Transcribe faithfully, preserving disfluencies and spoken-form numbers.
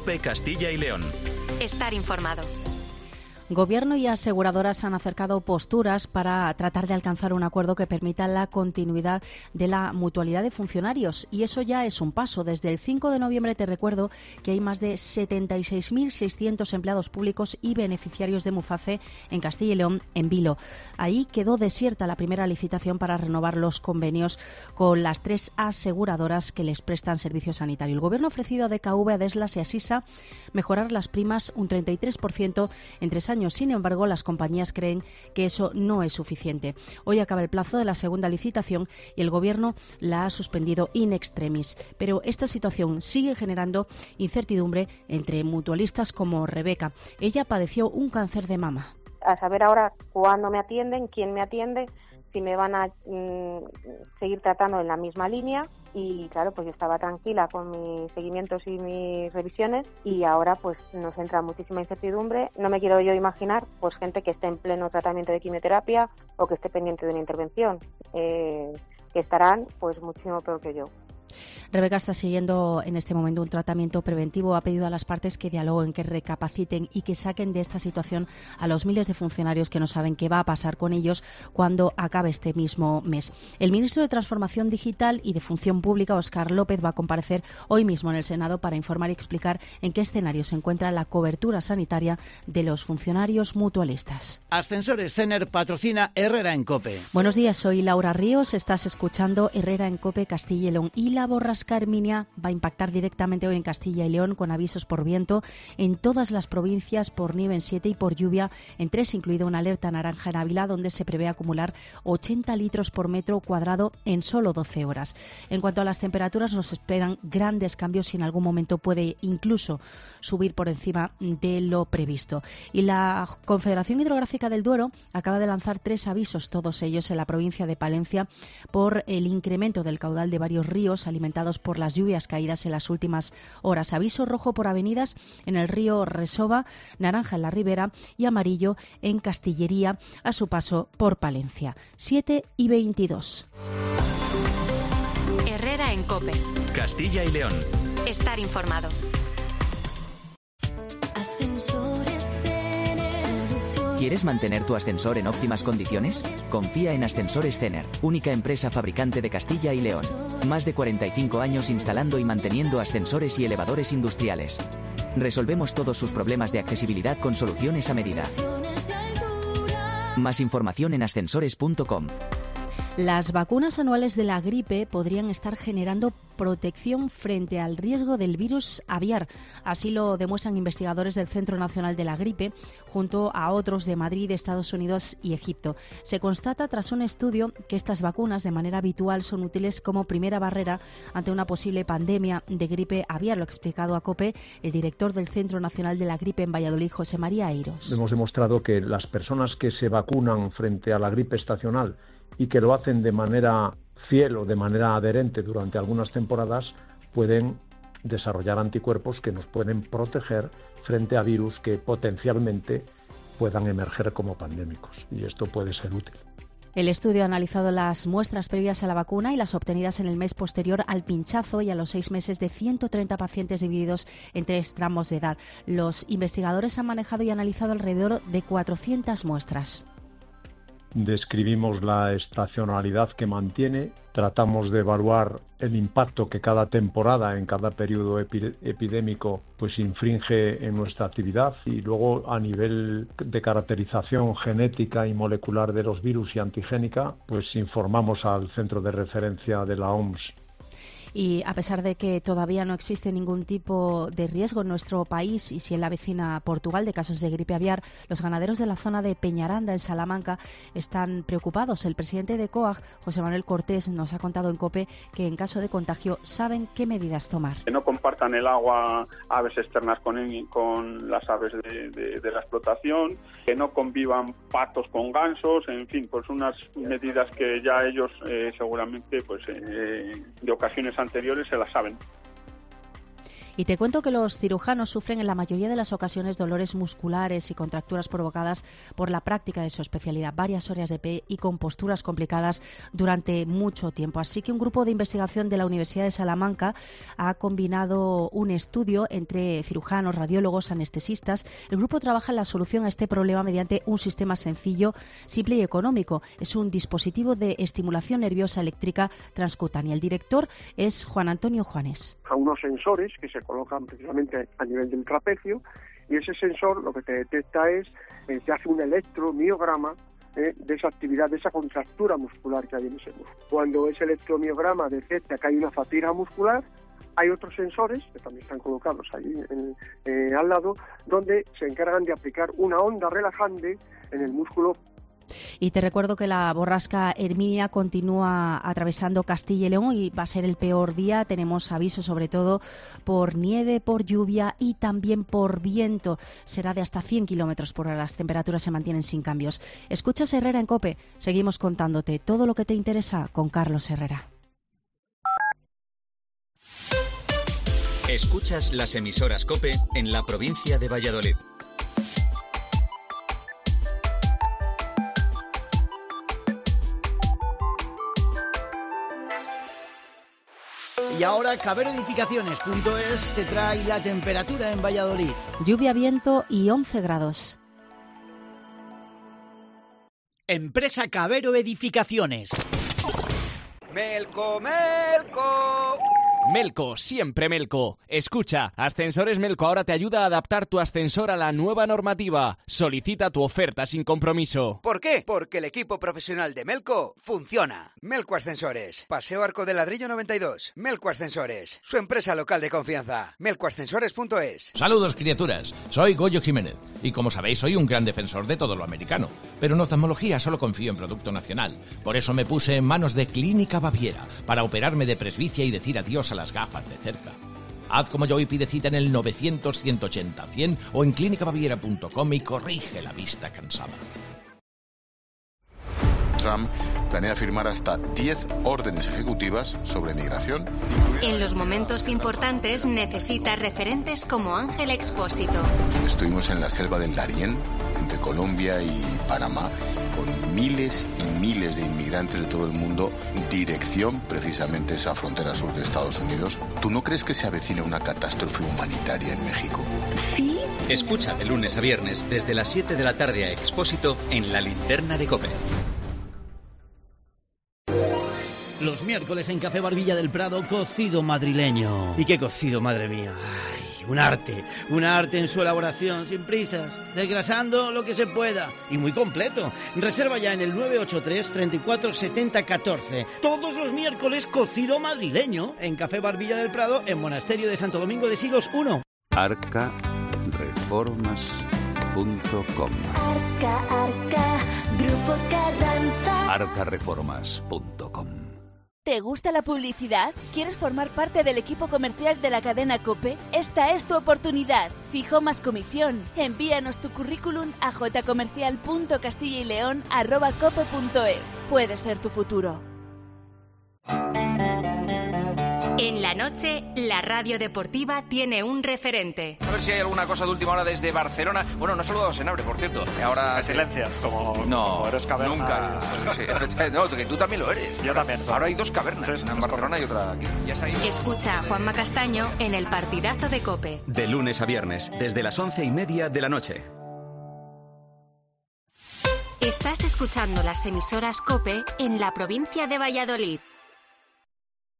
COPE Castilla y León. Estar informado. Gobierno y aseguradoras han acercado posturas para tratar de alcanzar un acuerdo que permita la continuidad de la mutualidad de funcionarios. Y eso ya es un paso. Desde el cinco de noviembre te recuerdo que hay más de setenta y seis mil seiscientos empleados públicos y beneficiarios de Muface en Castilla y León, en Vilo. Ahí quedó desierta la primera licitación para renovar los convenios con las tres aseguradoras que les prestan servicio sanitario. El Gobierno ha ofrecido a D K V, a Deslas y a Sisa mejorar las primas un treinta y tres por ciento en tres años. Sin embargo, las compañías creen que eso no es suficiente. Hoy acaba el plazo de la segunda licitación y el Gobierno la ha suspendido in extremis. Pero esta situación sigue generando incertidumbre entre mutualistas como Rebeca. Ella padeció un cáncer de mama. A saber ahora cuándo me atienden, quién me atiende, si me van a mm, seguir tratando en la misma línea. Y claro, pues yo estaba tranquila con mis seguimientos y mis revisiones y ahora pues nos entra muchísima incertidumbre. No me quiero yo imaginar pues gente que esté en pleno tratamiento de quimioterapia o que esté pendiente de una intervención, eh, que estarán pues muchísimo peor que yo. Rebeca está siguiendo en este momento un tratamiento preventivo. Ha pedido a las partes que dialoguen, que recapaciten y que saquen de esta situación a los miles de funcionarios que no saben qué va a pasar con ellos cuando acabe este mismo mes. El ministro de Transformación Digital y de Función Pública, Óscar López, va a comparecer hoy mismo en el Senado para informar y explicar en qué escenario se encuentra la cobertura sanitaria de los funcionarios mutualistas. Ascensores Cener patrocina Herrera en COPE. Buenos días, soy Laura Ríos. Estás escuchando Herrera en COPE Castilla y León. Y la borrasca Herminia va a impactar directamente hoy en Castilla y León con avisos por viento en todas las provincias, por nieve en siete y por lluvia en tres, incluido una alerta naranja en Ávila, donde se prevé acumular ochenta litros por metro cuadrado en solo doce horas. En cuanto a las temperaturas, nos esperan grandes cambios y en algún momento puede incluso subir por encima de lo previsto. Y la Confederación Hidrográfica del Duero acaba de lanzar tres avisos, todos ellos en la provincia de Palencia, por el incremento del caudal de varios ríos alimentados por las lluvias caídas en las últimas horas. Aviso rojo por avenidas en el río Resova, naranja en la Ribera y amarillo en Castillería a su paso por Palencia. siete y veintidós. Herrera en COPE. Castilla y León. Estar informado. ¿Quieres mantener tu ascensor en óptimas condiciones? Confía en Ascensores Cener, única empresa fabricante de Castilla y León. Más de cuarenta y cinco años instalando y manteniendo ascensores y elevadores industriales. Resolvemos todos sus problemas de accesibilidad con soluciones a medida. Más información en ascensores punto com. Las vacunas anuales de la gripe podrían estar generando protección frente al riesgo del virus aviar. Así lo demuestran investigadores del Centro Nacional de la Gripe, junto a otros de Madrid, Estados Unidos y Egipto. Se constata tras un estudio que estas vacunas de manera habitual son útiles como primera barrera ante una posible pandemia de gripe aviar. Lo ha explicado a COPE el director del Centro Nacional de la Gripe en Valladolid, José María Eiros. Hemos demostrado que las personas que se vacunan frente a la gripe estacional y que lo hacen de manera fiel o de manera adherente durante algunas temporadas, pueden desarrollar anticuerpos que nos pueden proteger frente a virus que potencialmente puedan emerger como pandémicos, y esto puede ser útil. El estudio ha analizado las muestras previas a la vacuna y las obtenidas en el mes posterior al pinchazo y a los seis meses de ciento treinta pacientes divididos en tres tramos de edad. Los investigadores han manejado y analizado alrededor de cuatrocientas muestras. Describimos la estacionalidad que mantiene, tratamos de evaluar el impacto que cada temporada, en cada periodo epi- epidémico, pues infringe en nuestra actividad, y luego a nivel de caracterización genética y molecular de los virus y antigénica, pues informamos al centro de referencia de la O M S. Y a pesar de que todavía no existe ningún tipo de riesgo en nuestro país y si en la vecina Portugal de casos de gripe aviar, los ganaderos de la zona de Peñaranda, en Salamanca, están preocupados. El presidente de COAG, José Manuel Cortés, nos ha contado en COPE que en caso de contagio saben qué medidas tomar. Que no compartan el agua aves externas con, con las aves de, de, de la explotación, que no convivan patos con gansos, en fin, pues unas medidas que ya ellos eh, seguramente pues eh, de ocasiones anteriores se las saben. Y te cuento que los cirujanos sufren en la mayoría de las ocasiones dolores musculares y contracturas provocadas por la práctica de su especialidad, varias horas de pie y con posturas complicadas durante mucho tiempo. Así que un grupo de investigación de la Universidad de Salamanca ha combinado un estudio entre cirujanos, radiólogos, anestesistas. El grupo trabaja en la solución a este problema mediante un sistema sencillo, simple y económico. Es un dispositivo de estimulación nerviosa eléctrica transcutánea. El director es Juan Antonio Juanes. A unos sensores que se colocan precisamente a nivel del trapecio, y ese sensor lo que te detecta es, eh, te hace un electromiograma eh, de esa actividad, de esa contractura muscular que hay en ese músculo. Cuando ese electromiograma detecta que hay una fatiga muscular, hay otros sensores que también están colocados ahí en, eh, al lado, donde se encargan de aplicar una onda relajante en el músculo. Y te recuerdo que la borrasca Herminia continúa atravesando Castilla y León y va a ser el peor día. Tenemos aviso sobre todo por nieve, por lluvia y también por viento. Será de hasta cien kilómetros por hora. Las temperaturas se mantienen sin cambios. Escuchas Herrera en COPE. Seguimos contándote todo lo que te interesa con Carlos Herrera. Escuchas las emisoras COPE en la provincia de Valladolid. Y ahora Cabero Edificaciones punto es te trae la temperatura en Valladolid. Lluvia, viento y once grados. Empresa Cabero Edificaciones. Melco, Melco. Melco, siempre Melco. Escucha, Ascensores Melco ahora te ayuda a adaptar tu ascensor a la nueva normativa. Solicita tu oferta sin compromiso. ¿Por qué? Porque el equipo profesional de Melco funciona. Melco Ascensores, Paseo Arco de Ladrillo noventa y dos. Melco Ascensores, su empresa local de confianza. melco ascensores punto es. Saludos, criaturas. Soy Goyo Jiménez. Y como sabéis, soy un gran defensor de todo lo americano. Pero en oftalmología solo confío en producto nacional. Por eso me puse en manos de Clínica Baviera para operarme de presbicia y decir adiós a las gafas de cerca. Haz como yo y pide cita en el novecientos, ciento ochenta, cien o en clínica baviera punto com y corrige la vista cansada. Trump planea firmar hasta diez órdenes ejecutivas sobre migración. En los momentos importantes necesita referentes como Ángel Expósito. Estuvimos en la selva del Darién, entre Colombia y Panamá, con miles y miles de inmigrantes de todo el mundo, dirección precisamente esa frontera sur de Estados Unidos. ¿Tú no crees que se avecina una catástrofe humanitaria en México? Sí. Escucha de lunes a viernes desde las siete de la tarde a Expósito en La Linterna de COPE. Los miércoles en Café Barbilla del Prado, cocido madrileño. ¿Y qué cocido, madre mía? Ay, un arte, un arte en su elaboración, sin prisas, desgrasando lo que se pueda y muy completo. Reserva ya en el nueve ocho tres, treinta y cuatro, setenta, catorce. Todos los miércoles cocido madrileño en Café Barbilla del Prado, en Monasterio de Santo Domingo de Silos uno. arca reformas punto com. Arca, Arca, Grupo Carranza. arca reformas punto com. ¿Te gusta la publicidad? ¿Quieres formar parte del equipo comercial de la cadena COPE? Esta es tu oportunidad. Fijo más comisión. Envíanos tu currículum a jcomercial punto castilla y león arroba cope punto es. Puede ser tu futuro. En la noche, la radio deportiva tiene un referente. A ver si hay alguna cosa de última hora desde Barcelona. Bueno, no he saludado a Senabre, por cierto. Ahora me silencias, como, no, como eres caverna. Nunca. Sí, no, que tú también lo eres. Yo también. Ahora hay dos cavernas, sí, una en Barcelona y otra aquí. Ya sabéis. Escucha a Juanma Castaño en el partidazo de COPE. De lunes a viernes, desde las once y media de la noche. Estás escuchando las emisoras COPE en la provincia de Valladolid.